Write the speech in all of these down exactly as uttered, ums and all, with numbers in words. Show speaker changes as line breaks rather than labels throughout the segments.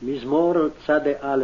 מזמור צ"א.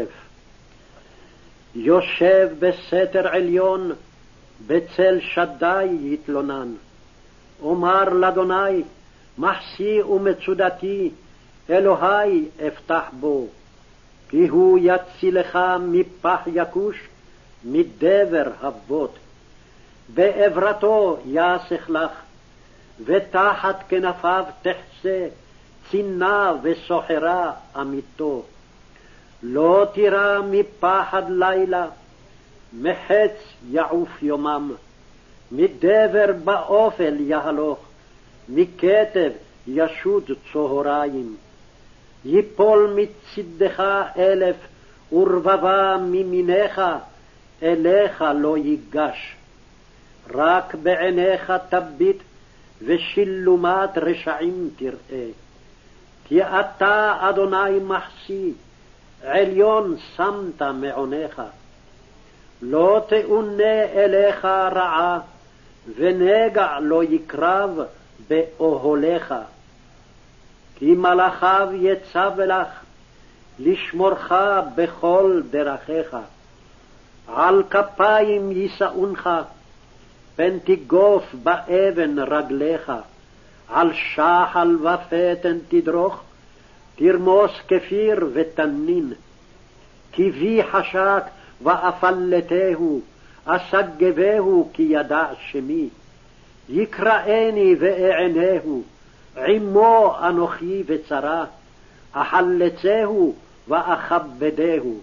יושב בסתר עליון, בצל שדי יתלונן. אומר לאדוני, מחסי ומצודתי, אלוהי אפתח בו. כי הוא יצילך מפח יכוש, מדבר הבות. בעברתו יסך לך, ותחת כנפיו תחסה, צינה וסוחרה אמיתו. לא תירא מפחד לילה, מחץ יעוף יומם. מדבר באופל יהלוך, מכתב ישוד צהריים. יפול מצדך אלף, ורבבה ממיניך, אליך לא ייגש. רק בעיניך תביט, ושילומת רשעים תראה. כי אתה, אדוני, מחסי, עליון שמת מעונך. לא תאונה אליך רעה, ונגע לא יקרב באוהליך. כי מלאכיו יצב לך, לשמורך בכל דרכיך. על כפיים יישאונך, פן תגוף באבן רגליך. על שחל ופתן תדרוך, תרמוס כפיר ותנין. כי בי חשק ואפלתהו, אסגבהו כי ידע שמי. יקראני ואענהו, עמו אנוכי וצרה. אחלצהו ואכבדהו,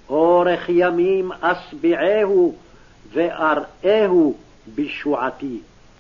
אורך ימים אשביעהו, ואראהו בשועתי.